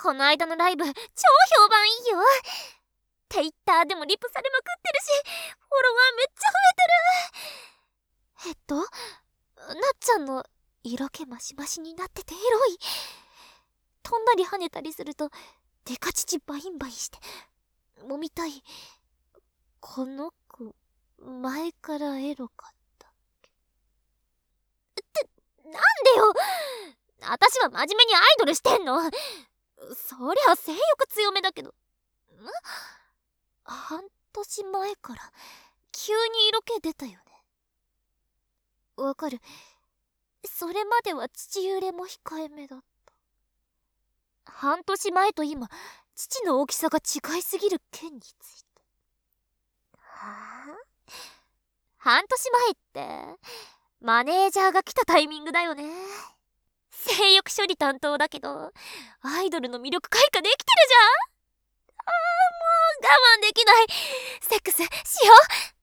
この間のライブ超評判いいよ。Twitter でもリプされまくってるし、フォロワーめっちゃ増えてる。なっちゃんの色気マシマシになっててエロい。飛んだり跳ねたりするとデカ乳バインバインして揉みたい。この子前からエロかったっけってなんでよ。私は真面目にアイドルしてんの。そりゃ性欲強めだけど。半年前から急に色気出たよね。わかる。それまでは父揺れも控えめだった。半年前と今、父の大きさが違いすぎる件について。はあ？半年前ってマネージャーが来たタイミングだよね。性欲処理担当だけどアイドルの魅力開花できてるじゃん。もう我慢できない。セックスしよう。